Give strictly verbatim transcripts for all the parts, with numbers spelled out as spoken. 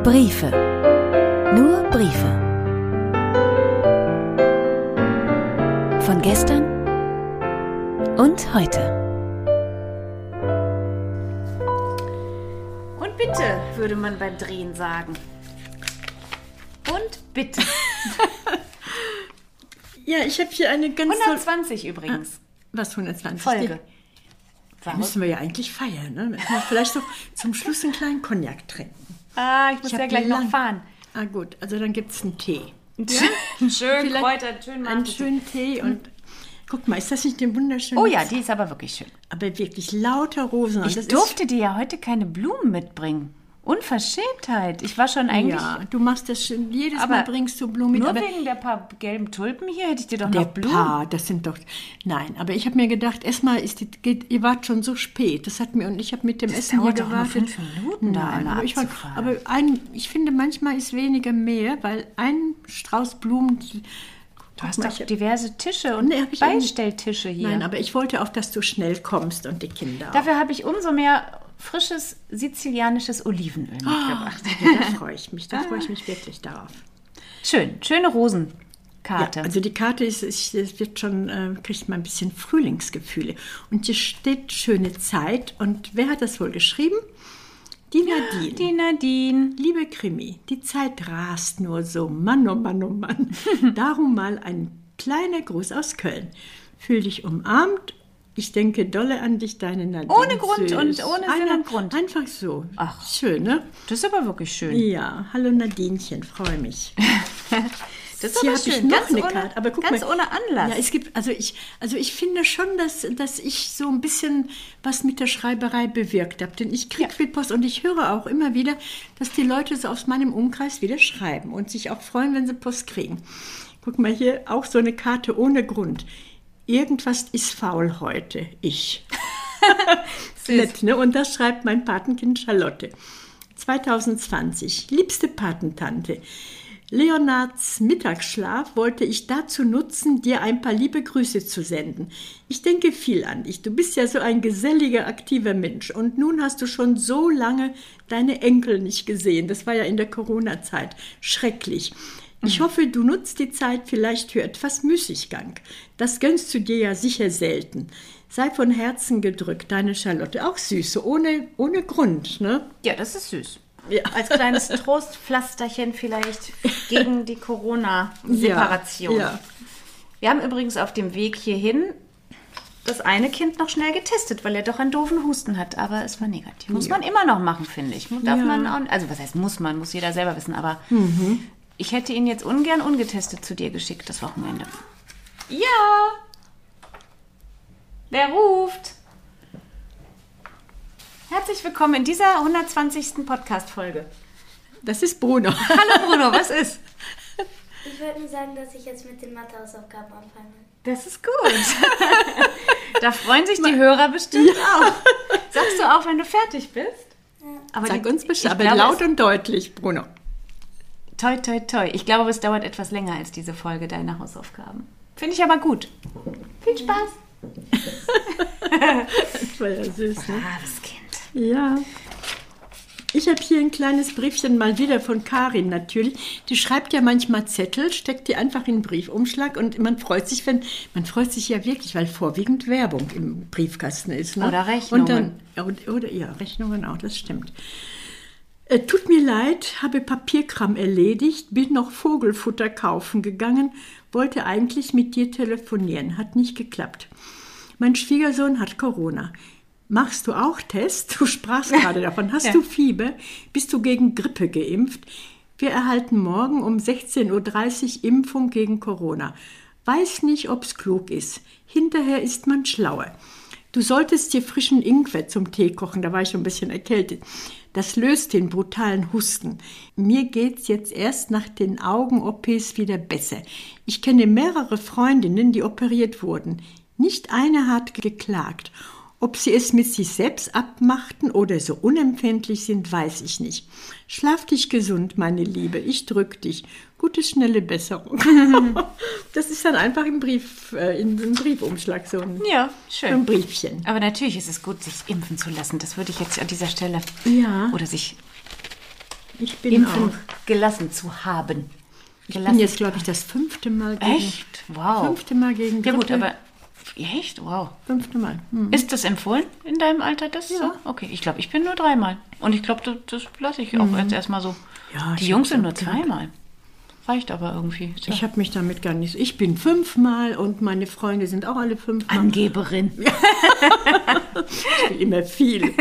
Briefe. Nur Briefe. Von gestern und heute. Und bitte, würde man beim Drehen sagen. Und bitte. Ja, ich habe hier eine ganz... hundertzwanzig übrigens. Ah, was, hundertzwanzig? Folge. Da müssen wir ja eigentlich feiern, ne? Müssen wir vielleicht doch zum Schluss einen kleinen Cognac trinken. Ah, ich muss Ich ja hab gleich lang- noch fahren. Ah gut, also dann gibt es einen Tee. Ja? Schön Vielleicht Kräuter, schön Einen Marmortee. schönen Tee und... Guck mal, ist das nicht ein wunderschönes... Oh ja, die ist aber wirklich schön. Aber wirklich lauter Rosen. Und Ich das durfte dir ja heute keine Blumen mitbringen. Unverschämtheit. Ich war schon ist, eigentlich... Ja, du machst das schon. Jedes Aber Mal bringst du Blumen mit. Nur aber wegen der paar gelben Tulpen hier hätte ich dir doch der noch Blumen... Paar, das sind doch... Nein, aber ich habe mir gedacht, erstmal ist die, geht, ihr wart schon so spät. Das hat mir und ich habe mit dem Das Essen dauert hier doch nur gewartet. fünf Minuten, da Nein, eine aber ich, war, abzufahren. aber ein, ich finde, manchmal ist weniger mehr, weil ein Strauß Blumen... Du hast mal, doch ich- diverse Tische und Nee, hab ich auch nicht. Beistelltische hier. Nein, aber ich wollte auch, dass du schnell kommst und die Kinder auch. Dafür habe ich umso mehr frisches sizilianisches Olivenöl mitgebracht. Ja, da freue ich mich, da freue ich mich wirklich darauf. Schön, schöne Ja, Rosenkarte. also die Karte ist, ist, es wird schon, äh, kriegt man ein bisschen Frühlingsgefühle. Und hier steht schöne Zeit. Und wer hat das wohl geschrieben? Die Nadine. Die Nadine. Liebe Krimi, die Zeit rast nur so, Mann, oh Mann, oh Mann. Darum mal ein kleiner Gruß aus Köln. Fühl dich umarmt. Ich denke dolle an dich, deine Nadine. Ohne Grund Süß. und ohne Sinn Einer- und Grund. Einfach so. Ach. Schön, ne? Das ist aber wirklich schön. Ja, hallo Nadinchen, freue mich. Das ist Hier aber habe ich schön. noch Ganz eine ohne, Karte. Aber guck ganz mal, ohne Anlass. Ja, es gibt, also ich, also ich finde schon, dass, dass ich so ein bisschen was mit der Schreiberei bewirkt habe. Denn ich kriege viel Post und ich höre auch immer wieder, dass die Leute so aus meinem Umkreis wieder schreiben und sich auch freuen, wenn sie Post kriegen. Guck mal hier, auch so eine Karte ohne Grund. Irgendwas ist faul heute. Ich. Nett, ne? Und das schreibt mein Patenkind Charlotte. zwanzig zwanzig. Liebste Patentante, Leonards Mittagsschlaf wollte ich dazu nutzen, dir ein paar liebe Grüße zu senden. Ich denke viel an dich. Du bist ja so ein geselliger, aktiver Mensch. Und nun hast du schon so lange deine Enkel nicht gesehen. Das war ja in der Corona-Zeit. Schrecklich. Ich hoffe, du nutzt die Zeit vielleicht für etwas Müßiggang. Das gönnst du dir ja sicher selten. Sei von Herzen gedrückt, deine Charlotte. Auch süß, so ohne, ohne Grund, ne? Ja, das ist süß. Ja. Als kleines Trostpflasterchen vielleicht gegen die Corona-Separation. Ja, ja. Wir haben übrigens auf dem Weg hierhin das eine Kind noch schnell getestet, weil er doch einen doofen Husten hat, aber es war negativ. Muss Ja. man immer noch machen, finde ich. Darf Ja. man auch, also was heißt muss man, muss jeder selber wissen, aber ich hätte ihn jetzt ungern ungetestet zu dir geschickt, das Wochenende. Ja! Wer ruft? Herzlich willkommen in dieser hundertzwanzigsten Podcast-Folge. Das ist Bruno. Hallo Bruno, was ist? Ich wollte nur sagen, dass ich jetzt mit den Mathehausaufgaben anfange. Das ist gut. Da freuen sich die Hörer bestimmt auch. Sagst du auch, wenn du fertig bist? Ja. Aber Sag die- uns Bescheid, ich aber glaube, laut es- und deutlich, Bruno. Toi, toi, toi. Ich glaube, es dauert etwas länger als diese Folge deiner Hausaufgaben. Finde ich aber gut. Viel Spaß. Das war ja süß, ne? Braves Kind. Ja. Ich habe hier ein kleines Briefchen mal wieder von Karin natürlich. Die schreibt ja manchmal Zettel, steckt die einfach in einen Briefumschlag und man freut sich, wenn man freut sich ja wirklich, weil vorwiegend Werbung im Briefkasten ist. Ne? Oder Rechnungen. Und dann, ja, und- oder ja, Rechnungen auch, das stimmt. Äh, tut mir leid, habe Papierkram erledigt, bin noch Vogelfutter kaufen gegangen, wollte eigentlich mit dir telefonieren, hat nicht geklappt. Mein Schwiegersohn hat Corona. Machst du auch Test? Du sprachst gerade davon. Hast Ja. du Fieber? Bist du gegen Grippe geimpft? Wir erhalten morgen um sechzehn Uhr dreißig Impfung gegen Corona. Weiß nicht, ob's klug ist. Hinterher ist man schlauer. Du solltest dir frischen Ingwer zum Tee kochen, da war ich schon ein bisschen erkältet. Das löst den brutalen Husten. Mir geht's jetzt erst nach den Augen-O Ps wieder besser. Ich kenne mehrere Freundinnen, die operiert wurden. Nicht eine hat geklagt. Ob sie es mit sich selbst abmachten oder so unempfindlich sind, weiß ich nicht. Schlaf dich gesund, meine Liebe. Ich drück dich. Gute, schnelle Besserung. Das ist dann einfach im Brief, äh, in einem Briefumschlag so ein, Ja, so ein schön. Briefchen. Aber natürlich ist es gut, sich impfen zu lassen. Das würde ich jetzt an dieser Stelle. Ja. Oder sich Ich bin impfen auch. gelassen zu haben. Ich Gelassen bin jetzt, zu glaube ich, haben. das fünfte Mal gegen... Echt? Wow. Ich bin jetzt, glaube ich, das fünfte Mal gegen... Echt? Wow. Fünfte Mal gegen Ja gut, Grippe. aber echt? Wow. Fünfte Mal. Hm. Ist das empfohlen in deinem Alter? Das Ja. so? Okay, ich glaube, ich bin nur dreimal. Und ich glaube, das, das lasse ich auch jetzt erstmal so. Ja, Die ich Jungs hab's sind nur auch gehabt. zweimal. Reicht aber irgendwie. Tja. Ich habe mich damit gar nicht... Ich bin fünfmal und meine Freunde sind auch alle fünfmal. Angeberin. Ich will immer viel.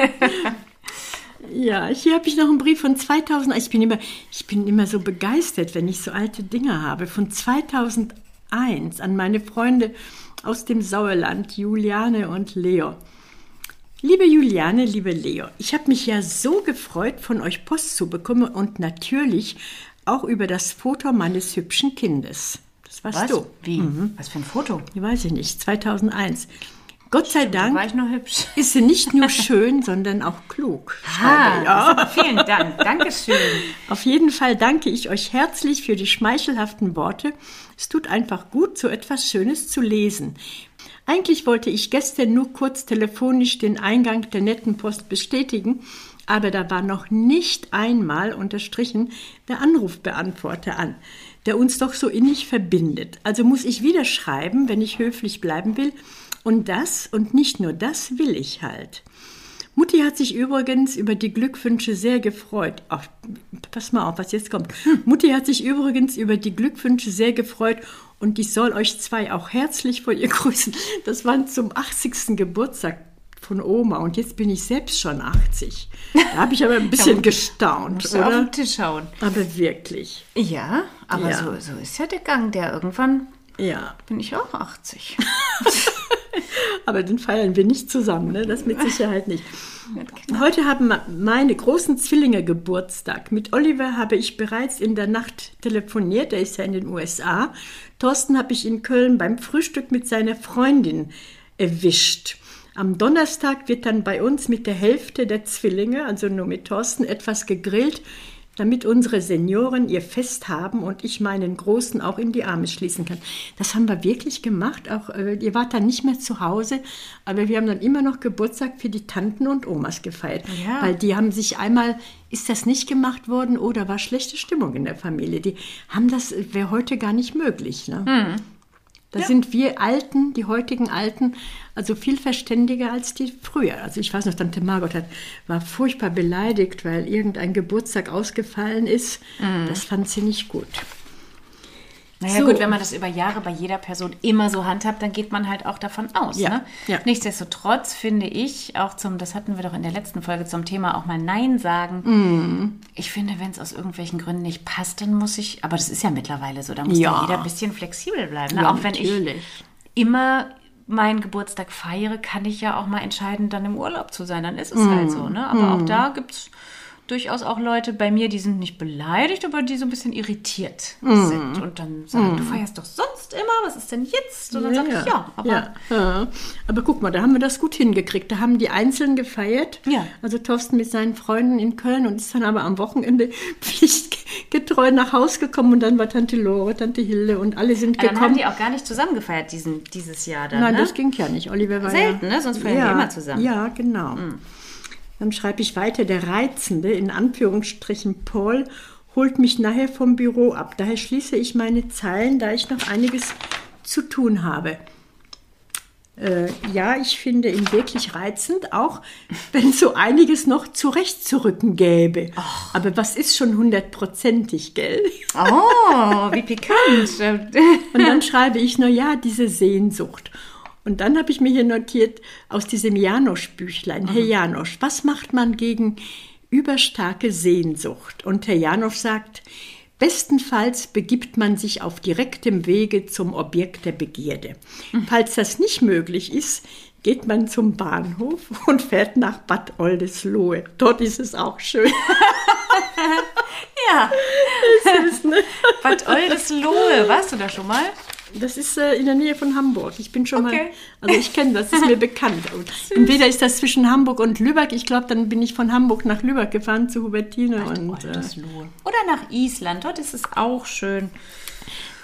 Ja, hier habe ich noch einen Brief von zweitausend. Ich bin immer, ich bin immer so begeistert, wenn ich so alte Dinge habe. Von zweitausendeins an meine Freunde aus dem Sauerland, Juliane und Leo. Liebe Juliane, liebe Leo, ich habe mich ja so gefreut, von euch Post zu bekommen und natürlich auch über das Foto meines hübschen Kindes. Das warst Was? du. Wie? Was für ein Foto? Ich weiß ich nicht, zweitausendeins. Gott sei Da Dank war ich nur hübsch. ist sie nicht nur schön, sondern auch klug. Ah, Schreibe, ja. das ist aber vielen Dank. Dankeschön. Auf jeden Fall danke ich euch herzlich für die schmeichelhaften Worte. Es tut einfach gut, so etwas Schönes zu lesen. Eigentlich wollte ich gestern nur kurz telefonisch den Eingang der netten Post bestätigen, aber da war noch nicht einmal unterstrichen der Anrufbeantworter an, der uns doch so innig verbindet. Also muss ich wieder schreiben, wenn ich höflich bleiben will. Und das und nicht nur das will ich halt. Mutti hat sich übrigens über die Glückwünsche sehr gefreut. Ach, pass mal auf, was jetzt kommt. Mutti hat sich übrigens über die Glückwünsche sehr gefreut und ich soll euch zwei auch herzlich von ihr grüßen. Das war zum achtzigsten Geburtstag von Oma und jetzt bin ich selbst schon achtzig. Da habe ich aber ein bisschen gestaunt, Musst du auf oder? den Tisch schauen. Aber wirklich. Ja, aber Ja. So, so ist ja der Gang, der irgendwann Ja, bin ich auch achtzig. aber den feiern wir nicht zusammen, ne? Das mit Sicherheit nicht. Heute haben meine großen Zwillinge Geburtstag. Mit Oliver habe ich bereits in der Nacht telefoniert, der ist ja in den U S A. Thorsten habe ich in Köln beim Frühstück mit seiner Freundin erwischt. Am Donnerstag wird dann bei uns mit der Hälfte der Zwillinge, also nur mit Thorsten, etwas gegrillt, damit unsere Senioren ihr Fest haben und ich meinen Großen auch in die Arme schließen kann. Das haben wir wirklich gemacht. Auch äh, ihr wart dann nicht mehr zu Hause, aber wir haben dann immer noch Geburtstag für die Tanten und Omas gefeiert. Ja. Weil die haben sich einmal, ist das nicht gemacht worden oder war schlechte Stimmung in der Familie. Die haben das, wäre heute gar nicht möglich. Ne? Da Ja. sind wir Alten, die heutigen Alten, also viel verständiger als die früher. Also ich weiß noch, Tante Margot hat, war furchtbar beleidigt, weil irgendein Geburtstag ausgefallen ist. Das fand sie nicht gut. Naja So. gut, wenn man das über Jahre bei jeder Person immer so handhabt, dann geht man halt auch davon aus. Ja, Ne? ja. Nichtsdestotrotz finde ich, auch zum, das hatten wir doch in der letzten Folge zum Thema auch mal Nein sagen. Mhm. Ich finde, wenn es aus irgendwelchen Gründen nicht passt, dann muss ich, aber das ist ja mittlerweile so, da muss Ja. ja jeder ein bisschen flexibel bleiben. Ne? Ja, auch wenn ich natürlich. immer meinen Geburtstag feiere, kann ich ja auch mal entscheiden, dann im Urlaub zu sein. Dann ist es halt so. Ne? Aber auch da gibt es durchaus auch Leute bei mir, die sind nicht beleidigt, aber die so ein bisschen irritiert sind. Und dann sagen, du feierst doch sonst immer, was ist denn jetzt? Und dann sage ich, ja, aber ja, ja. Aber guck mal, da haben wir das gut hingekriegt. Da haben die einzeln gefeiert. Ja. Also Thorsten mit seinen Freunden in Köln und ist dann aber am Wochenende pflichtgetreu nach Hause gekommen. Und dann war Tante Lore, Tante Hilde und alle sind dann haben gekommen. die auch gar nicht zusammen gefeiert diesen, dieses Jahr dann, Nein, ne? das ging ja nicht. Oliver war Selten, ja, ne? Sonst feiern ja, die immer zusammen. Ja, genau. Dann schreibe ich weiter, der Reizende, in Anführungsstrichen Paul, holt mich nachher vom Büro ab. Daher schließe ich meine Zeilen, da ich noch einiges zu tun habe. Äh, ja, ich finde ihn wirklich reizend, auch wenn so einiges noch zurechtzurücken gäbe. Aber was ist schon hundertprozentig, gell? Oh, wie pikant. Und dann schreibe ich nur, ja, diese Sehnsucht. Und dann habe ich mir hier notiert, aus diesem Janosch-Büchlein, Herr Janosch, was macht man gegen überstarke Sehnsucht? Und Herr Janosch sagt, bestenfalls begibt man sich auf direktem Wege zum Objekt der Begierde. Falls das nicht möglich ist, geht man zum Bahnhof und fährt nach Bad Oldesloe. Dort ist es auch schön. Ja, Süß, ne? Bad Oldesloe, warst du da schon mal? Das ist äh, in der Nähe von Hamburg. Ich bin schon Okay. mal, also ich kenne das, ist mir bekannt. Und entweder ist das zwischen Hamburg und Lübeck. Ich glaube, dann bin ich von Hamburg nach Lübeck gefahren zu Hubertine. Und, äh, Oldesloe. Oder nach Island, dort ist es auch schön.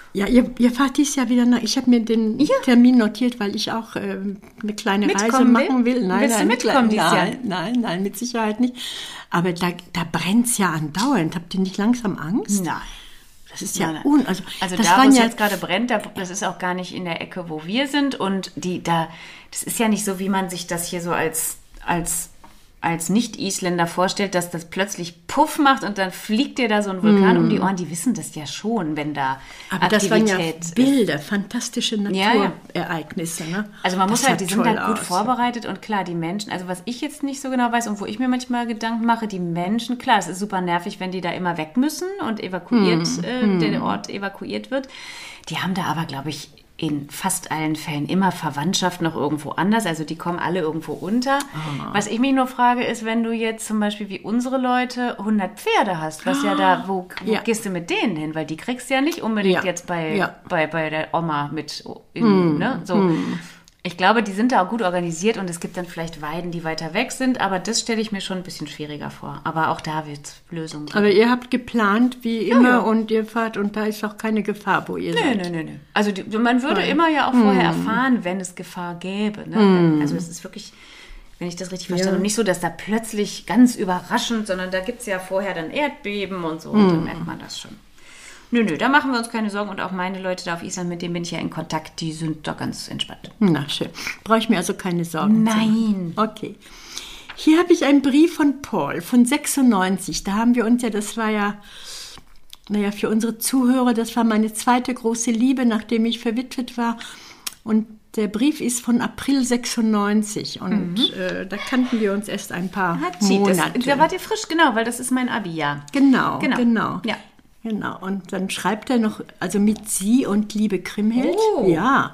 Ja, ihr, ihr fahrt dies Jahr wieder nach. Ich habe mir den Ja. Termin notiert, weil ich auch äh, eine kleine Mitkommen Reise will? machen will. Nein, Willst du nein, mitkommen nein, dieses Jahr? nein, nein, nein, mit Sicherheit nicht. Aber da, da brennt es ja andauernd. Habt ihr nicht langsam Angst? Nein. Das ist ja Nein, nein. un... Also, Also das da, wo waren es ja, jetzt gerade brennt, da, das ist auch gar nicht in der Ecke, wo wir sind. Und die da, das ist ja nicht so, wie man sich das hier so als, als, als Nicht-Isländer vorstellt, dass das plötzlich Puff macht und dann fliegt dir da so ein Vulkan um die Ohren. Die wissen das ja schon, wenn da aber das waren Aktivität ja ist. Bilder, fantastische Ja, ja. Naturereignisse. Ne? Also man muss Das halt, sah die sind toll halt gut aus. vorbereitet und klar, die Menschen, also was ich jetzt nicht so genau weiß und wo ich mir manchmal Gedanken mache, die Menschen, klar, es ist super nervig, wenn die da immer weg müssen und evakuiert, Hm, äh, der Ort evakuiert wird. Die haben da aber, glaube ich, in fast allen Fällen immer Verwandtschaft noch irgendwo anders, also die kommen alle irgendwo unter. Ah. Was ich mich nur frage, ist, wenn du jetzt zum Beispiel wie unsere Leute hundert Pferde hast, was ja da, wo, wo Ja. gehst du mit denen hin? Weil die kriegst du ja nicht unbedingt Ja. jetzt bei, Ja. bei, bei der Oma mit in, ne? So. Ich glaube, die sind da auch gut organisiert und es gibt dann vielleicht Weiden, die weiter weg sind, aber das stelle ich mir schon ein bisschen schwieriger vor. Aber auch da wird es Lösungen geben. Aber ihr habt geplant, wie immer, ja. und ihr fahrt und da ist auch keine Gefahr, wo ihr Nö, seid. nö, nö, nö. Also die, man würde immer ja auch vorher erfahren, wenn es Gefahr gäbe. Ne? Also es ist wirklich, wenn ich das richtig verstanden habe, nicht so, dass da plötzlich ganz überraschend, sondern da gibt es ja vorher dann Erdbeben und so und dann merkt man das schon. Nö, nö, da machen wir uns keine Sorgen und auch meine Leute da auf Island, mit denen bin ich ja in Kontakt, die sind da ganz entspannt. Na schön. Brauche ich mir also keine Sorgen zu Nein. machen. Okay. Hier habe ich einen Brief von Paul von sechsundneunzig. Da haben wir uns ja, das war ja, naja, für unsere Zuhörer, das war meine zweite große Liebe, nachdem ich verwitwet war. Und der Brief ist von April sechsundneunzig und Mhm. äh, da kannten wir uns erst ein paar Hatschi, das, Monate. da wart ihr frisch, genau, weil das ist mein Abi-Jahr. Genau, Genau. genau. Ja. Genau. Und dann schreibt er noch, also mit Sie und liebe Kriemhild. Oh. Ja.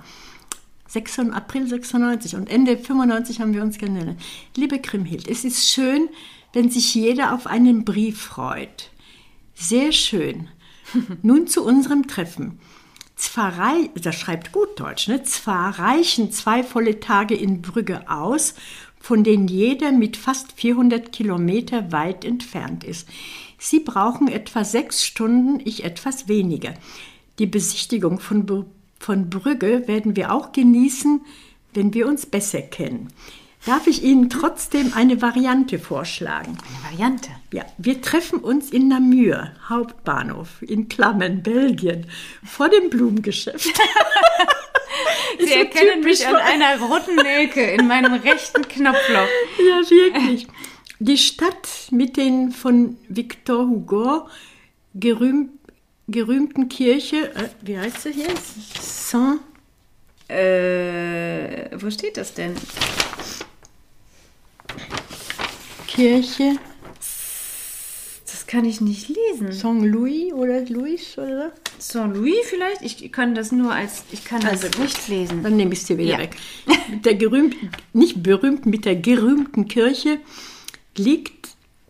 sechs April sechsundneunzig und Ende fünfundneunzig haben wir uns kennengelernt. Liebe Kriemhild, es ist schön, wenn sich jeder auf einen Brief freut. Sehr schön. Nun zu unserem Treffen. Zwar rei- das schreibt gut Deutsch, ne? Zwar reichen zwei volle Tage in Brügge aus, von denen jeder mit fast vierhundert Kilometer weit entfernt ist. Sie brauchen etwa sechs Stunden, ich etwas weniger. Die Besichtigung von, Br- von Brügge werden wir auch genießen, wenn wir uns besser kennen. Darf ich Ihnen trotzdem eine Variante vorschlagen? Eine Variante. Ja, wir treffen uns in Namur, Hauptbahnhof, in Klammern, Belgien, vor dem Blumengeschäft. Sie so erkennen typisch mich an von- einer roten Nelke in meinem rechten Knopfloch. Ja, wirklich. Die Stadt mit den von Victor Hugo gerühm, gerühmten Kirche, äh, wie heißt sie hier? Saint Äh, wo steht das denn? Kirche, Das kann ich nicht lesen. Saint-Louis oder Louis oder so. Saint-Louis vielleicht? Ich kann das nur als, ich kann das Also gut. nicht lesen. Dann nehme ich es dir wieder Ja. weg. Mit der gerühmten, nicht berühmten, mit der gerühmten Kirche liegt,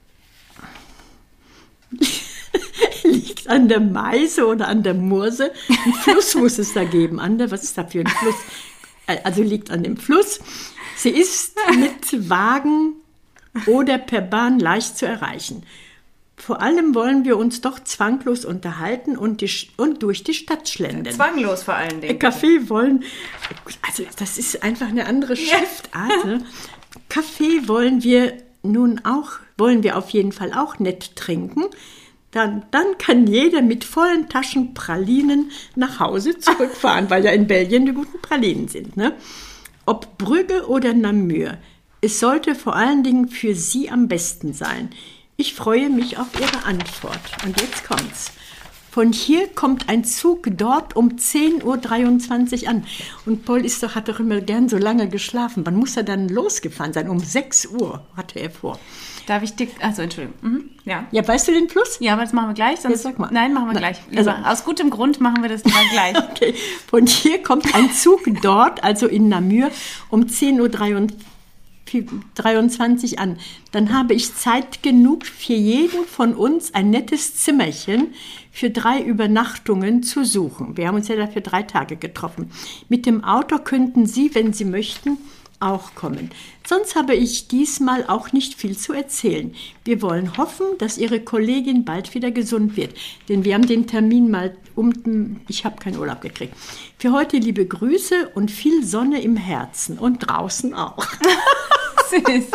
liegt an der Meise oder an der Murse. Ein Fluss muss es da geben. An der, was ist da für ein Fluss? Also liegt an dem Fluss. Sie ist mit Wagen oder per Bahn leicht zu erreichen. Vor allem wollen wir uns doch zwanglos unterhalten und, die, und durch die Stadt schlendern. Zwanglos vor allen Dingen. Kaffee wollen, also das ist einfach eine andere Schriftart. Ne? Kaffee wollen wir nun auch, wollen wir auf jeden Fall auch nett trinken. Dann, dann kann jeder mit vollen Taschen Pralinen nach Hause zurückfahren, weil ja in Belgien die guten Pralinen sind. Ne? Ob Brügge oder Namur, es sollte vor allen Dingen für Sie am besten sein. Ich freue mich auf Ihre Antwort. Und jetzt kommt's. Von hier kommt ein Zug dort um zehn Uhr dreiundzwanzig an. Und Paul ist doch, hat doch immer gern so lange geschlafen. Wann muss er dann losgefahren sein? Um sechs Uhr hatte er vor. Darf ich dick, also Entschuldigung. Mhm. Ja. Ja, weißt du den Fluss? Ja, aber das machen wir gleich. Sonst, Jetzt sag mal. Nein, machen wir Na, gleich. also- Lieber, aus gutem Grund machen wir das lieber gleich. Okay. Von hier kommt ein Zug dort, also in Namur, um zehn Uhr dreiundzwanzig an. Dann habe ich Zeit genug für jeden von uns ein nettes Zimmerchen für drei Übernachtungen zu suchen. Wir haben uns ja dafür drei Tage getroffen. Mit dem Auto könnten Sie, wenn Sie möchten, auch kommen. Sonst habe ich diesmal auch nicht viel zu erzählen. Wir wollen hoffen, dass Ihre Kollegin bald wieder gesund wird. Denn wir haben den Termin mal um... Ich habe keinen Urlaub gekriegt. Für heute liebe Grüße und viel Sonne im Herzen. Und draußen auch. Süß.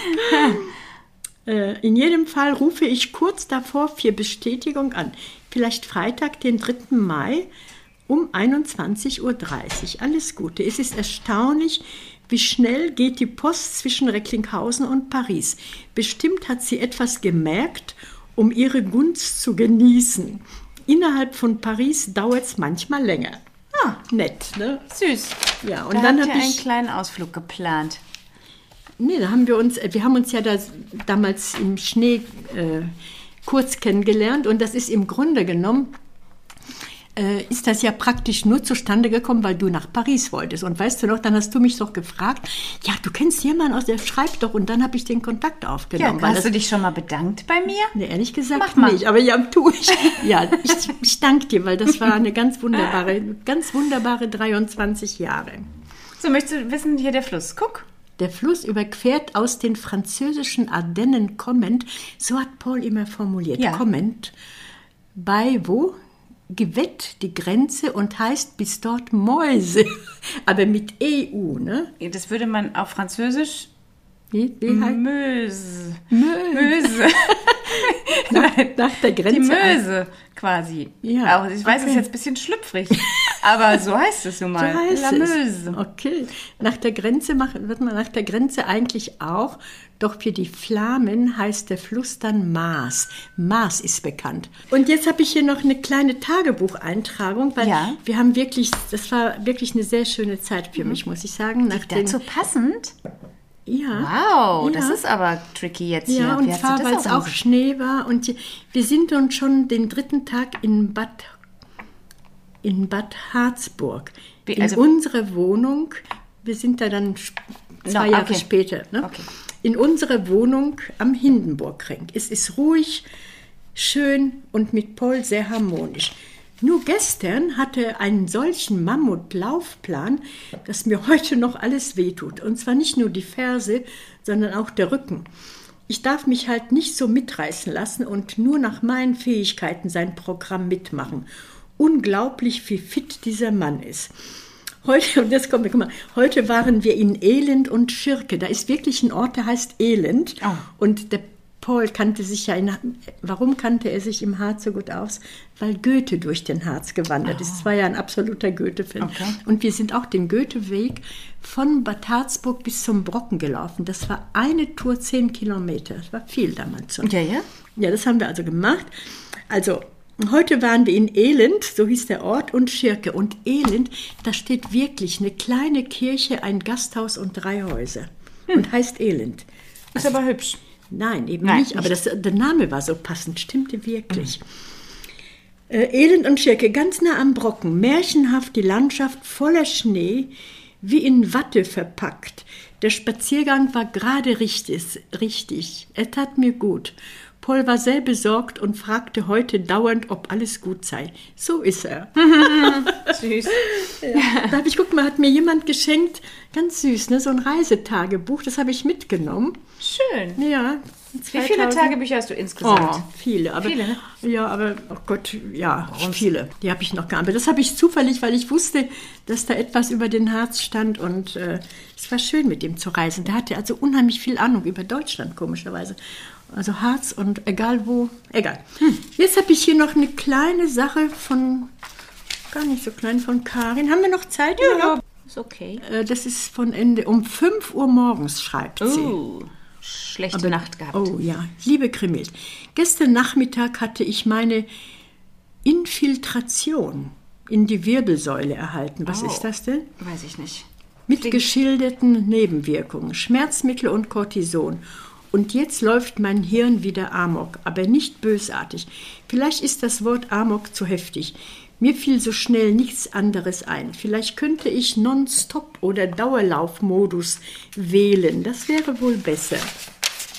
In jedem Fall rufe ich kurz davor für Bestätigung an. Vielleicht Freitag, den dritten Mai um einundzwanzig Uhr dreißig. Alles Gute. Es ist erstaunlich, wie schnell geht die Post zwischen Recklinghausen und Paris. Bestimmt hat sie etwas gemerkt, um ihre Gunst zu genießen. Innerhalb von Paris dauert es manchmal länger. Ah, nett, ne? Süß. Ja, und da dann habt habe ihr ich... einen kleinen Ausflug geplant. Nee, da haben wir uns, wir haben uns ja da, damals im Schnee äh, kurz kennengelernt und das ist im Grunde genommen, äh, ist das ja praktisch nur zustande gekommen, weil du nach Paris wolltest. Und weißt du noch, dann hast du mich doch gefragt, ja, du kennst jemanden aus der schreibt doch und dann habe ich den Kontakt aufgenommen. Ja, weil hast das, du dich schon mal bedankt bei mir? Nee, ehrlich gesagt Mach mal. nicht, aber ja, tue ich. Ja, ich, ich danke dir, weil das war eine ganz wunderbare, ganz wunderbare dreiundzwanzig Jahre. So, möchtest du wissen, hier der Fluss, guck. Der Fluss überquert aus den französischen Ardennen kommend, so hat Paul immer formuliert, Ja. kommend, bei wo? Gewett die Grenze und heißt bis dort Mäuse, aber mit E U, ne? Das würde man auf Französisch Wie, wie heißt? Möse. Möse. Möse. Nach, nach der Grenze. Die Möse quasi. Ja, Auch, ich weiß, es okay. ist jetzt ein bisschen schlüpfrig, aber so heißt es nun mal. So heißt La es. Möse. Okay. Nach der Grenze macht, wird man nach der Grenze eigentlich auch, doch für die Flamen heißt der Fluss dann Maas. Maas ist bekannt. Und jetzt habe ich hier noch eine kleine Tagebucheintragung, weil Ja. wir haben wirklich, das war wirklich eine sehr schöne Zeit für mich, muss ich sagen. Nach den, Dazu passend? ja. Wow, Ja. das ist aber tricky jetzt hier. Ja, Wie und hast du zwar, das weil es auch organisiert? Schnee war. Und die- wir sind dann schon den dritten Tag in Bad, in Bad Harzburg. Wie, in also- unserer Wohnung. Wir sind da dann sp- zwei No, Jahre okay. später. Ne? Okay. In unserer Wohnung am Hindenburgring. Es ist ruhig, schön und mit Paul sehr harmonisch. Nur gestern hatte er einen solchen Mammutlaufplan, dass mir heute noch alles wehtut. Und zwar nicht nur die Ferse, sondern auch der Rücken. Ich darf mich halt nicht so mitreißen lassen und nur nach meinen Fähigkeiten sein Programm mitmachen. Unglaublich, wie fit dieser Mann ist. Heute, und jetzt kommt, guck mal, heute waren wir in Elend und Schirke. Da ist wirklich ein Ort, der heißt Elend. Oh. Und der Paul kannte sich ja, in, warum kannte er sich im Harz so gut aus? Weil Goethe durch den Harz gewandert ist. Es war ja ein absoluter Goethe-Film. Okay. Und wir sind auch den Goethe-Weg von Bad Harzburg bis zum Brocken gelaufen. Das war eine Tour, zehn Kilometer. Das war viel damals schon. Ja, ja. Ja, das haben wir also gemacht. Also, heute waren wir in Elend, so hieß der Ort, und Schirke. Und Elend, da steht wirklich eine kleine Kirche, ein Gasthaus und drei Häuser. Und heißt Elend. Ist aber hübsch. Nein, eben Nein, nicht, aber nicht. das, der Name war so passend, stimmte wirklich. Äh, Elend und Schirke, ganz nah am Brocken, märchenhaft die Landschaft voller Schnee, wie in Watte verpackt. Der Spaziergang war gerade richtig, richtig. Er tat mir gut. Paul war sehr besorgt und fragte heute dauernd, ob alles gut sei. So ist er. Süß. Da habe ich, guck mal, hat mir jemand geschenkt, ganz süß, ne, so ein Reisetagebuch, das habe ich mitgenommen. Schön. Ja. Wie viele zweitausend Tagebücher hast du insgesamt? Oh, viele. Aber, Viele, ne? Ja, aber, oh Gott, ja, viele. Die habe ich noch gar nicht. Aber das habe ich zufällig, weil ich wusste, dass da etwas über den Harz stand und äh, es war schön, mit ihm zu reisen. Der hatte also unheimlich viel Ahnung über Deutschland, komischerweise. Also Harz und egal wo, egal. Hm. Jetzt habe ich hier noch eine kleine Sache von, gar nicht so klein, von Karin. Haben wir noch Zeit? Ja, ist okay. Äh, das ist von Ende, um fünf Uhr morgens schreibt sie. Uh, schlechte Nacht gehabt. Oh ja, liebe Krimis. Gestern Nachmittag hatte ich meine Infiltration in die Wirbelsäule erhalten. Was Oh. ist das denn? Weiß ich nicht. Mit geschilderten Nebenwirkungen, Schmerzmittel und Cortison. Und jetzt läuft mein Hirn wieder Amok, aber nicht bösartig. Vielleicht ist das Wort Amok zu heftig. Mir fiel so schnell nichts anderes ein. Vielleicht könnte ich Non-Stop- oder Dauerlaufmodus wählen. Das wäre wohl besser.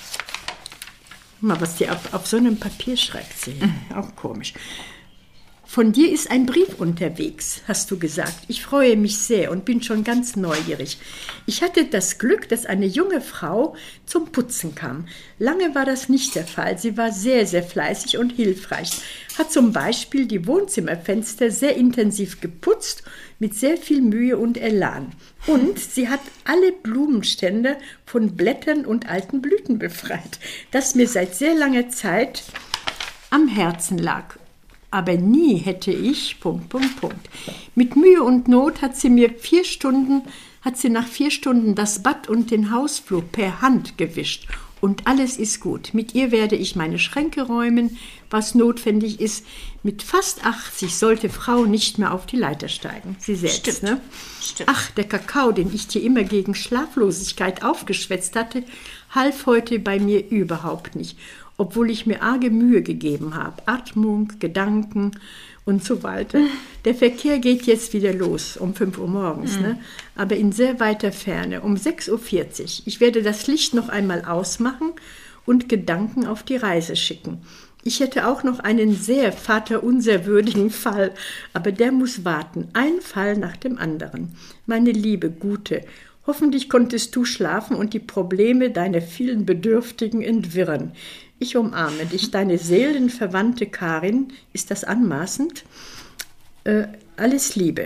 Mal, was die auf, auf so einem Papier schreibt, sie. Auch komisch. Von dir ist ein Brief unterwegs, hast du gesagt. Ich freue mich sehr und bin schon ganz neugierig. Ich hatte das Glück, dass eine junge Frau zum Putzen kam. Lange war das nicht der Fall. Sie war sehr, sehr fleißig und hilfreich. Hat zum Beispiel die Wohnzimmerfenster sehr intensiv geputzt, mit sehr viel Mühe und Elan. Und sie hat alle Blumenstände von Blättern und alten Blüten befreit, das mir seit sehr langer Zeit am Herzen lag. Aber nie hätte ich, Punkt, Punkt, Punkt. Mit Mühe und Not hat sie mir vier Stunden, hat sie nach vier Stunden das Bad und den Hausflur per Hand gewischt. Und alles ist gut. Mit ihr werde ich meine Schränke räumen, was notwendig ist. Mit fast achtzig sollte Frau nicht mehr auf die Leiter steigen. Sie selbst, Stimmt. ne? Stimmt. Ach, der Kakao, den ich dir immer gegen Schlaflosigkeit aufgeschwätzt hatte, half heute bei mir überhaupt nicht. Obwohl ich mir arge Mühe gegeben habe. Atmung, Gedanken und so weiter. Der Verkehr geht jetzt wieder los, um fünf Uhr morgens, mhm. ne? Aber in sehr weiter Ferne, um sechs Uhr vierzig. Ich werde das Licht noch einmal ausmachen und Gedanken auf die Reise schicken. Ich hätte auch noch einen sehr vaterunserwürdigen Fall, aber der muss warten. Ein Fall nach dem anderen. Meine liebe Gute, hoffentlich konntest du schlafen und die Probleme deiner vielen Bedürftigen entwirren. Ich umarme dich, deine seelenverwandte Karin. Ist das anmaßend? Äh, alles Liebe.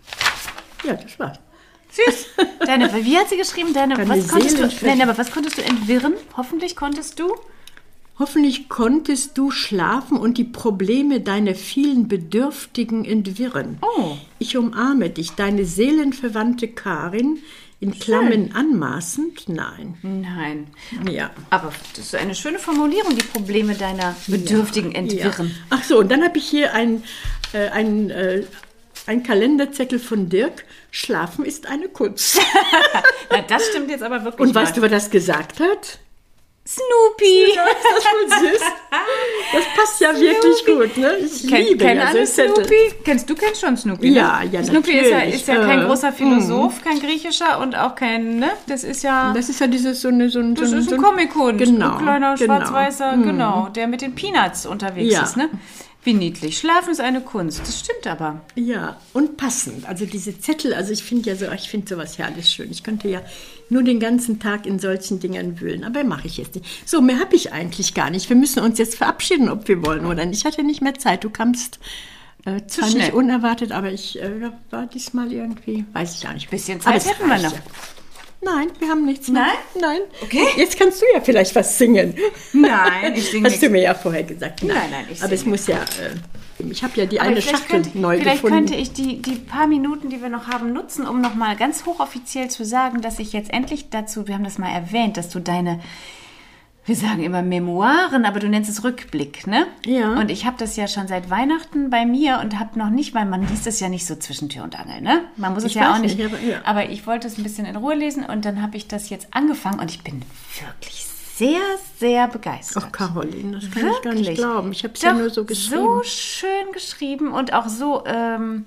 Ja, das war's. Süß. Deine, wie hat sie geschrieben? Deine, Deine was konntest du, Seelenver- nein, aber was konntest du entwirren? Hoffentlich konntest du. Hoffentlich konntest du schlafen und die Probleme deiner vielen Bedürftigen entwirren. Oh. Ich umarme dich, deine seelenverwandte Karin. In Klammern anmaßend? Nein. Nein. Ja. Aber das ist eine schöne Formulierung, die Probleme deiner Bedürftigen Ja, entwirren. Ja. Ach so, und dann habe ich hier ein, äh, ein, äh, ein Kalenderzettel von Dirk. Schlafen ist eine Kunst. Na, das stimmt jetzt aber wirklich. Und weißt du, wer das gesagt hat? Snoopy. Ja, ist das wohl süß? Das passt ja wirklich gut, ne? Ich Ken, liebe kennen ja so alle Zettel. Snoopy? Kennst du kennst schon Snoopy? Ne? Ja, ja, Snoopy ist ja, natürlich. ist ja kein Äh, großer Philosoph, kein griechischer und auch kein, ne? Das ist ja. Das ist ja dieses so eine so ein, Das so ein, ist so ein Comic-Hund. Genau, Ein kleiner genau. schwarz-weißer, genau, der mit den Peanuts unterwegs Ja. ist, ne? Wie niedlich. Schlafen ist eine Kunst. Das stimmt aber. Ja, und passend. Also diese Zettel, also ich finde ja so, ich finde sowas ja alles schön. Ich könnte ja nur den ganzen Tag in solchen Dingern wühlen, aber mache ich jetzt nicht. So, mehr habe ich eigentlich gar nicht. Wir müssen uns jetzt verabschieden, ob wir wollen oder nicht. Ich hatte nicht mehr Zeit. Du kamst äh, zwar schnell. nicht unerwartet, aber ich äh, war diesmal irgendwie, weiß ich auch nicht. Bisschen Aber Zeit es hätten wir reicht noch. ja. Nein, wir haben nichts mehr. Nein? Nein. Okay. Jetzt kannst du ja vielleicht was singen. Nein, ich singe Hast nichts. du mir ja vorher gesagt. Nein, Nein, nein, ich Aber es singe muss ja, äh, ich habe ja die Aber eine vielleicht Schachtel könnte, neu vielleicht gefunden. könnte ich die, die paar Minuten, die wir noch haben, nutzen, um nochmal ganz hochoffiziell zu sagen, dass ich jetzt endlich dazu, wir haben das mal erwähnt, dass du deine, wir sagen immer Memoiren, aber du nennst es Rückblick, ne? Ja. Und ich habe das ja schon seit Weihnachten bei mir und habe noch nicht, weil man liest es ja nicht so zwischen Tür und Angel, ne? Man muss es Ich ja weiß auch nicht. nicht, aber, ja. aber ich wollte es ein bisschen in Ruhe lesen und dann habe ich das jetzt angefangen und ich bin wirklich sehr, sehr begeistert. Ach, Caroline, das kann ich gar nicht Wirklich. glauben. Ich habe es ja Doch, nur so geschrieben. So schön geschrieben und auch so, ähm,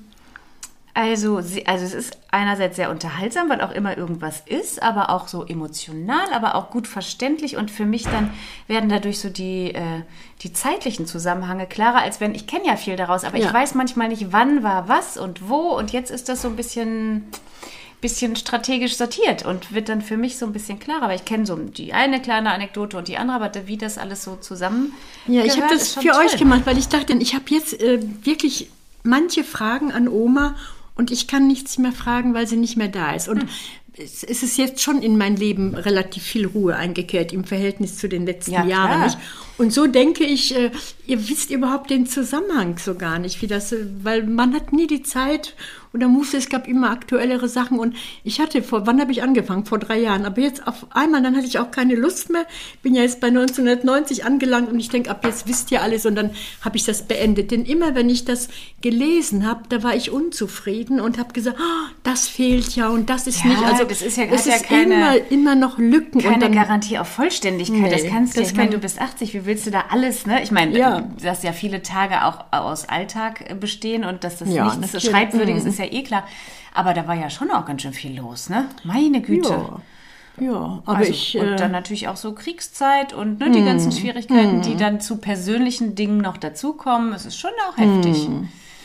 also, sie- also es ist einerseits sehr unterhaltsam, weil auch immer irgendwas ist, aber auch so emotional, aber auch gut verständlich und für mich dann werden dadurch so die, äh, die zeitlichen Zusammenhänge klarer, als wenn, ich kenne ja viel daraus, aber Ja. ich weiß manchmal nicht, wann war was und wo und jetzt ist das so ein bisschen... bisschen strategisch sortiert und wird dann für mich so ein bisschen klarer, weil ich kenne so die eine kleine Anekdote und die andere, aber wie das alles so zusammen Ja, ich habe gehört, das ist schon für toll. euch gemacht, weil ich dachte, ich habe jetzt äh, wirklich manche Fragen an Oma und ich kann nichts mehr fragen, weil sie nicht mehr da ist. Und es, es ist jetzt schon in mein Leben relativ viel Ruhe eingekehrt im Verhältnis zu den letzten Ja, Jahren. klar. Nicht? Und so denke ich, äh, ihr wisst überhaupt den Zusammenhang so gar nicht, wie das, äh, weil man hat nie die Zeit und da musste, es gab immer aktuellere Sachen und ich hatte vor, wann habe ich angefangen? Vor drei Jahren, aber jetzt auf einmal, dann hatte ich auch keine Lust mehr, bin ja jetzt bei neunzehnhundertneunzig angelangt und ich denke, ab jetzt wisst ihr alles und dann habe ich das beendet, denn immer wenn ich das gelesen habe, da war ich unzufrieden und habe gesagt, oh, das fehlt ja und das ist Ja, nicht, also das ist ja- es hat ja ist keine- immer, immer noch Lücken. Keine und dann, Garantie auf Vollständigkeit, das Nee, kannst du, das ich meine, kann- du bist achtzig, wie willst du da alles, ne? Ich meine, Ja. dass ja viele Tage auch aus Alltag bestehen und dass das Ja, nichts natürlich. Schreibwürdiges Mhm. ist ja eh klar. Aber da war ja schon auch ganz schön viel los, ne? Meine Güte. ja, ja, aber Also, ich... und äh, dann natürlich auch so Kriegszeit und ne, die ganzen Schwierigkeiten, die dann zu persönlichen Dingen noch dazukommen. Es ist schon auch heftig.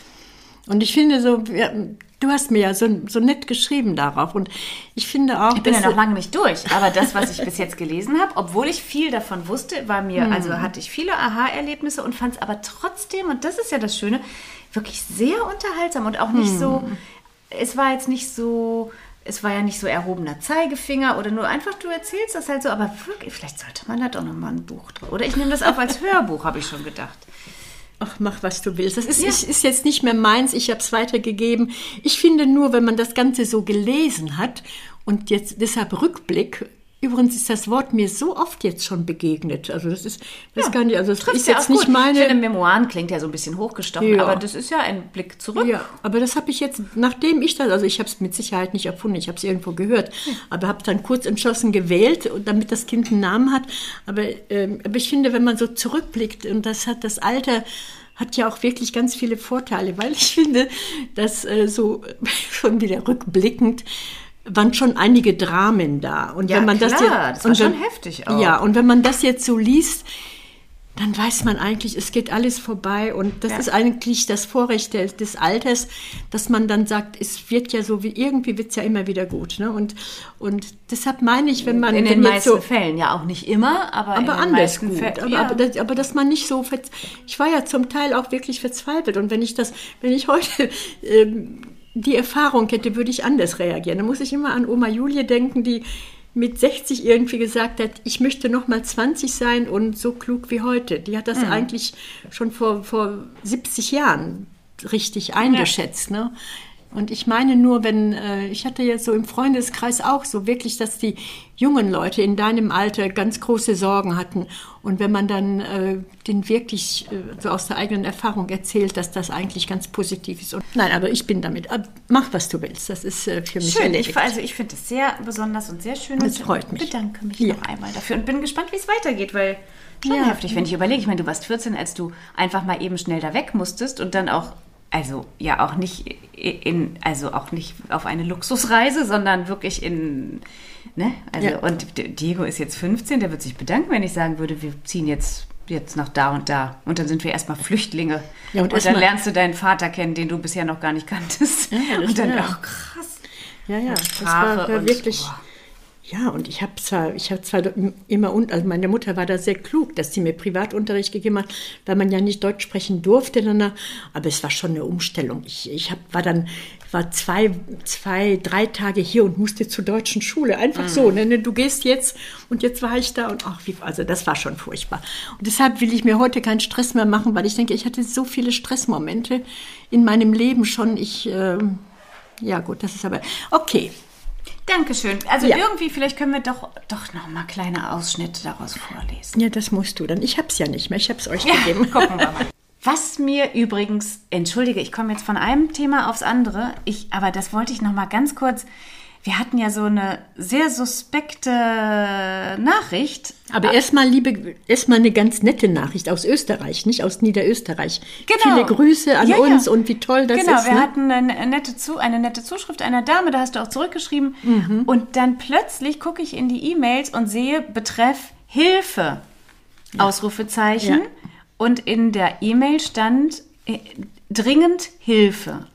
Und ich finde so, ja, du hast mir ja so, so nett geschrieben darauf. Und ich finde auch. Ich bin ja noch lange nicht durch, aber das, was ich bis jetzt gelesen habe, obwohl ich viel davon wusste, war mir, hm. also hatte ich viele Aha-Erlebnisse und fand es aber trotzdem, und das ist ja das Schöne, wirklich sehr unterhaltsam und auch nicht hm. so, es war jetzt nicht so. Es war ja nicht so erhobener Zeigefinger oder nur einfach, du erzählst das halt so, aber wirklich, vielleicht sollte man da doch nochmal ein Buch drauf. Oder ich nehme das auch als Hörbuch, habe ich schon gedacht. Ach, mach, was du willst. Das ist, ja. ist, ist jetzt nicht mehr meins, ich habe es weitergegeben. Ich finde nur, wenn man das Ganze so gelesen hat und jetzt deshalb Rückblick, übrigens ist das Wort mir so oft jetzt schon begegnet. Also das ist, weiß ja, gar nicht, also das ist ja jetzt nicht gut. meine... Ich finde, Memoiren klingt ja so ein bisschen hochgestochen, ja. aber das ist ja ein Blick zurück. Ja, aber das habe ich jetzt, nachdem ich das, also ich habe es mit Sicherheit nicht erfunden, ich habe es irgendwo gehört, ja. aber habe dann kurz entschlossen gewählt, damit das Kind einen Namen hat. Aber, ähm, aber ich finde, wenn man so zurückblickt, und das hat das Alter... hat ja auch wirklich ganz viele Vorteile, weil ich finde, dass äh, so schon wieder rückblickend waren schon einige Dramen da. Und ja, wenn man klar, das, jetzt, das war und schon wenn, heftig auch. Ja, und wenn man das jetzt so liest, dann weiß man eigentlich, es geht alles vorbei. Und das ja. ist eigentlich das Vorrecht des, des Alters, dass man dann sagt, es wird ja so, wie irgendwie wird es ja immer wieder gut. Ne? Und, und deshalb meine ich, wenn man... In wenn den jetzt meisten so, Fällen, ja auch nicht immer, aber, aber in den anders meisten gut. Fällen. Aber, Ja. aber, das, aber dass man nicht so... Verz- ich war ja zum Teil auch wirklich verzweifelt. Und wenn ich das, wenn ich heute... Ähm, die Erfahrung hätte, würde ich anders reagieren. Da muss ich immer an Oma Julie denken, die mit sechzig irgendwie gesagt hat, ich möchte noch mal zwanzig sein und so klug wie heute. Die hat das mhm. eigentlich schon vor, vor siebzig Jahren richtig eingeschätzt. Ja. Ne? Und ich meine nur, wenn, äh, ich hatte jetzt so im Freundeskreis auch so wirklich, dass die jungen Leute in deinem Alter ganz große Sorgen hatten. Und wenn man dann äh, den wirklich äh, so aus der eigenen Erfahrung erzählt, dass das eigentlich ganz positiv ist. Und, nein, aber ich bin damit. Ab, mach, was du willst. Das ist äh, für mich schön. erledigt. Ich, also ich finde es sehr besonders und sehr schön. Das freut mich. Ich bedanke mich ja. noch einmal dafür und bin gespannt, wie es weitergeht, weil schon ja. heftig, wenn ich überlege. Ich meine, du warst vierzehn, als du einfach mal eben schnell da weg musstest und dann auch Also ja auch nicht in, also auch nicht auf eine Luxusreise, sondern wirklich in, ne? Also ja. Und Diego ist jetzt fünfzehn, der wird sich bedanken, wenn ich sagen würde, wir ziehen jetzt, jetzt nach da und da. Und dann sind wir erstmal Flüchtlinge. Ja, und und dann lernst du deinen Vater kennen, den du bisher noch gar nicht kanntest. Ja, das und dann ja. auch krass. Ja, ja, das Sprache war, war und, wirklich. Boah. Ja, und ich habe zwar, ich habe zwar immer, also meine Mutter war da sehr klug, dass sie mir Privatunterricht gegeben hat, weil man ja nicht Deutsch sprechen durfte, dann, aber es war schon eine Umstellung. Ich, ich hab, war dann, war zwei, zwei, drei Tage hier und musste zur deutschen Schule, einfach mhm. so, ne, du gehst jetzt und jetzt war ich da und ach, wie, also das war schon furchtbar. Und deshalb will ich mir heute keinen Stress mehr machen, weil ich denke, ich hatte so viele Stressmomente in meinem Leben schon, ich, äh, ja gut, das ist aber, okay. Dankeschön. Also ja. irgendwie, vielleicht können wir doch, doch noch mal kleine Ausschnitte daraus vorlesen. Ja, das musst du dann. Ich hab's ja nicht mehr. Ich hab's euch ja, gegeben. Gucken wir mal. Was mir übrigens, entschuldige, ich komme jetzt von einem Thema aufs andere, ich, aber das wollte ich noch mal ganz kurz. Wir hatten ja so eine sehr suspekte Nachricht. Aber erstmal, liebe, erstmal eine ganz nette Nachricht aus Österreich, nicht aus Niederösterreich. Genau. Viele Grüße an ja, uns ja. und wie toll das genau, ist. Genau, wir ne? hatten eine nette, Zu- eine nette Zuschrift einer Dame, da hast du auch zurückgeschrieben. Mhm. Und dann plötzlich gucke ich in die E-Mails und sehe Betreff Hilfe, ja. Ausrufezeichen. Ja. Und in der E-Mail stand äh, dringend Hilfe.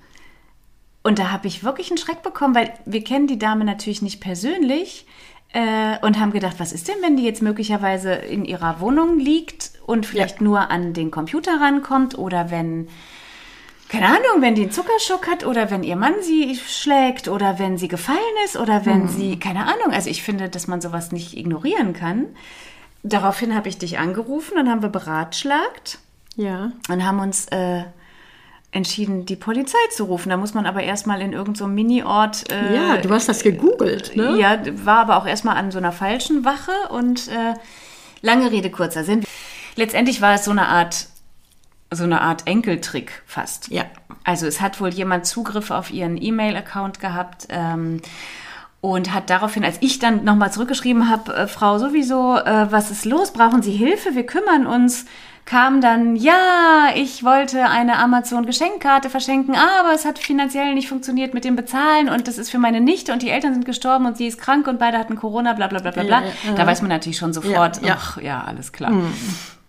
Und da habe ich wirklich einen Schreck bekommen, weil wir kennen die Dame natürlich nicht persönlich äh, und haben gedacht, was ist denn, wenn die jetzt möglicherweise in ihrer Wohnung liegt und vielleicht ja. nur an den Computer rankommt oder wenn, keine Ahnung, wenn die einen Zuckerschock hat oder wenn ihr Mann sie schlägt oder wenn sie gefallen ist oder wenn hm. sie, keine Ahnung. Also ich finde, dass man sowas nicht ignorieren kann. Daraufhin habe ich dich angerufen, dann haben wir beratschlagt ja. und haben uns äh, entschieden, die Polizei zu rufen. Da muss man aber erstmal in irgendeinem so Mini-Ort... Äh, ja, du hast das gegoogelt, ne? Ja, war aber auch erstmal an so einer falschen Wache und äh, lange Rede, kurzer Sinn. Letztendlich war es so eine Art, so eine Art Enkeltrick fast. Ja. Also es hat wohl jemand Zugriff auf ihren E-Mail-Account gehabt ähm, und hat daraufhin, als ich dann nochmal zurückgeschrieben habe, äh, Frau sowieso, äh, was ist los? Brauchen Sie Hilfe? Wir kümmern uns. Kam dann, ja, ich wollte eine Amazon-Geschenkkarte verschenken, aber es hat finanziell nicht funktioniert mit dem Bezahlen und das ist für meine Nichte und die Eltern sind gestorben und sie ist krank und beide hatten Corona, bla bla bla bla bla. Ja, ja, ja. Da weiß man natürlich schon sofort, ja, ja. ach ja, alles klar. Mhm.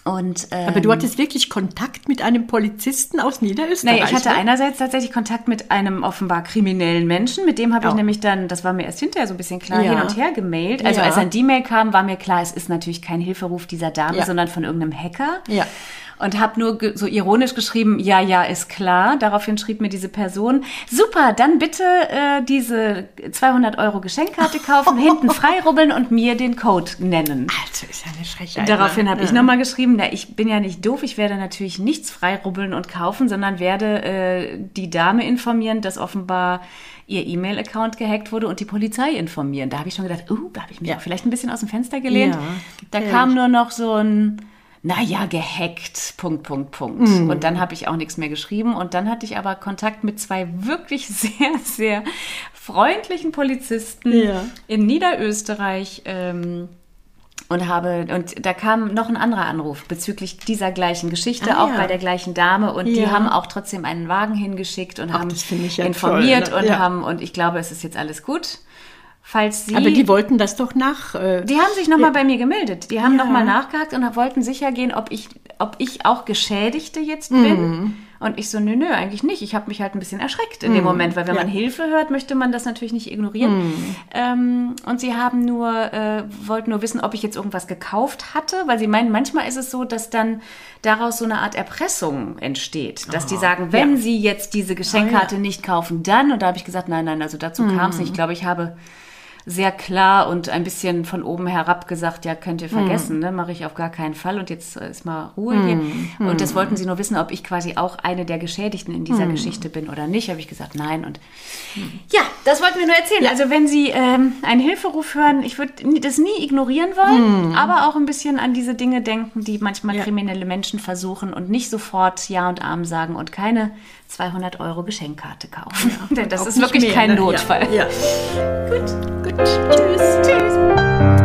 Und, ähm, Aber du hattest wirklich Kontakt mit einem Polizisten aus Niederösterreich? Nee, ich hatte ne? einerseits tatsächlich Kontakt mit einem offenbar kriminellen Menschen, mit dem habe ich Ja. nämlich dann, das war mir erst hinterher so ein bisschen klar, Ja. hin und her gemailt. Also Ja. als dann die Mail kam, war mir klar, es ist natürlich kein Hilferuf dieser Dame, Ja. sondern von irgendeinem Hacker. Ja. Und habe nur ge- so ironisch geschrieben, ja, ja, ist klar. Daraufhin schrieb mir diese Person, super, dann bitte äh, diese zweihundert Euro Geschenkkarte kaufen, hinten freirubbeln und mir den Code nennen. Also ist ja eine Frechheit. Daraufhin ne? habe ich nochmal geschrieben, na, ich bin ja nicht doof, ich werde natürlich nichts freirubbeln und kaufen, sondern werde äh, die Dame informieren, dass offenbar ihr E-Mail-Account gehackt wurde und die Polizei informieren. Da habe ich schon gedacht, uh, da habe ich mich Ja. auch vielleicht ein bisschen aus dem Fenster gelehnt. Ja, da gefährlich. kam nur noch so ein, naja, gehackt, Punkt, Punkt, Punkt. Mhm. Und dann habe ich auch nichts mehr geschrieben. Und dann hatte ich aber Kontakt mit zwei wirklich sehr, sehr freundlichen Polizisten Ja. in Niederösterreich. Ähm, Und habe, und da kam noch ein anderer Anruf bezüglich dieser gleichen Geschichte, Ah, auch ja. bei der gleichen Dame. Und die Ja. haben auch trotzdem einen Wagen hingeschickt und Ach, haben das finde ich ja informiert toll, ne? und Ja. haben, und ich glaube, es ist jetzt alles gut. Falls Sie. Aber die wollten das doch nach... Äh, Die haben sich nochmal bei mir gemeldet. Die haben Ja. nochmal nachgehakt und wollten sicher gehen, ob ich, ob ich auch Geschädigte jetzt bin. Und ich so, nö, nö, eigentlich nicht. Ich habe mich halt ein bisschen erschreckt in dem Moment, weil wenn Ja. man Hilfe hört, möchte man das natürlich nicht ignorieren. Ähm, und sie haben nur, äh, wollten nur wissen, ob ich jetzt irgendwas gekauft hatte, weil sie meinen, manchmal ist es so, dass dann daraus so eine Art Erpressung entsteht. Dass die sagen, wenn ja. sie jetzt diese Geschenkkarte nicht kaufen, dann. Und da habe ich gesagt, nein, nein, also dazu kam es nicht. Ich glaube, ich habe sehr klar und ein bisschen von oben herab gesagt, ja, könnt ihr vergessen, ne, mache ich auf gar keinen Fall und jetzt ist mal Ruhe hier. Und das wollten sie nur wissen, ob ich quasi auch eine der Geschädigten in dieser Geschichte bin oder nicht. Habe ich gesagt, nein. Und ja, das wollten wir nur erzählen. Also wenn Sie ähm, einen Hilferuf hören, ich würde das nie ignorieren wollen, aber auch ein bisschen an diese Dinge denken, die manchmal Ja. kriminelle Menschen versuchen und nicht sofort Ja und Amen sagen und keine zweihundert Euro Geschenkkarte kaufen. Denn das Auch ist nicht wirklich mehr, kein ne? Notfall. Ja. Ja. Gut, gut. Tschüss. Tschüss.